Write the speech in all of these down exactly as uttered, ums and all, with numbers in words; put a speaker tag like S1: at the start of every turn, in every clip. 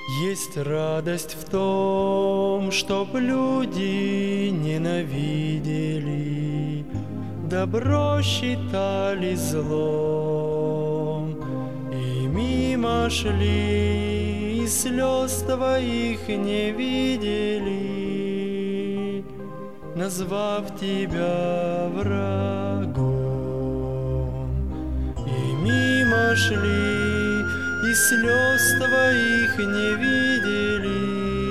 S1: Есть радость в том, чтоб люди ненавидели, добро считали злом, и мимо шли, и слез твоих не видели, назвав тебя врагом. И мимо шли, и слез твоих не видели,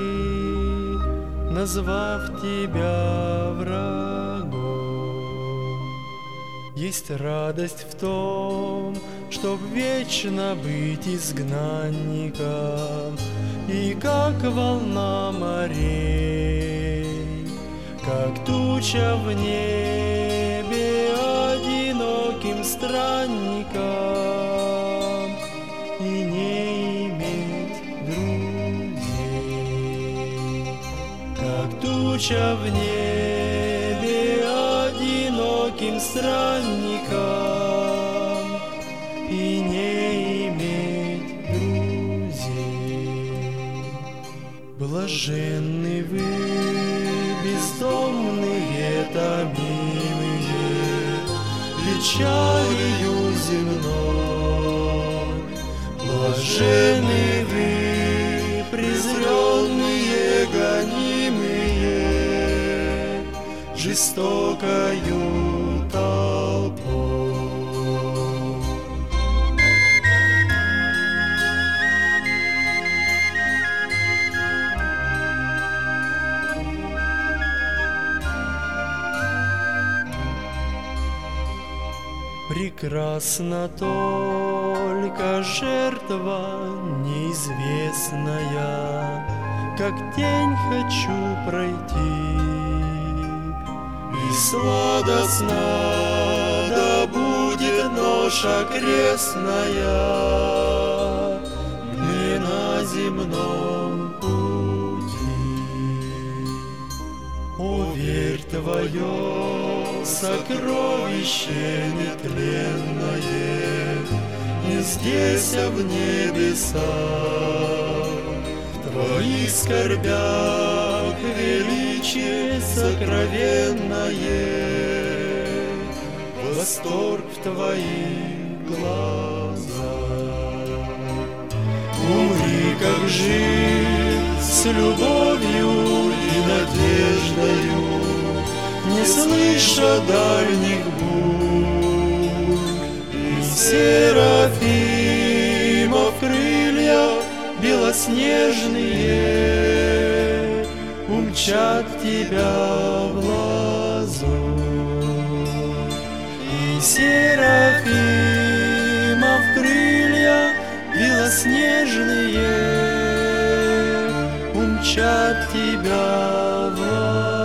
S1: назвав тебя врагом. Есть радость в том, чтоб вечно быть изгнанником, и как волна морей, как туча в небе одиноким странником, и не иметь друзей. Как туча в небе одиноким странником, и не иметь друзей. Блаженны вы, бездомные, томимые печалью земной. Блаженны вы, презренные, гонимые жестокою толпой. Прекрасна только жертва неизвестная, как тень хочу пройти, и сладостна да будет ноша крестная мне на земном пути. О, верь, твое сокровище нетленное не здесь, а в небесах. В твоих скорбях величие сокровенное, восторг в твоих глазах. Умри, как жив, с любовью и надеждою, не слыша дальних бурь, и серафимов крылья белоснежные умчат тебя в лазурь. И серафимов крылья белоснежные умчат тебя в лазурь.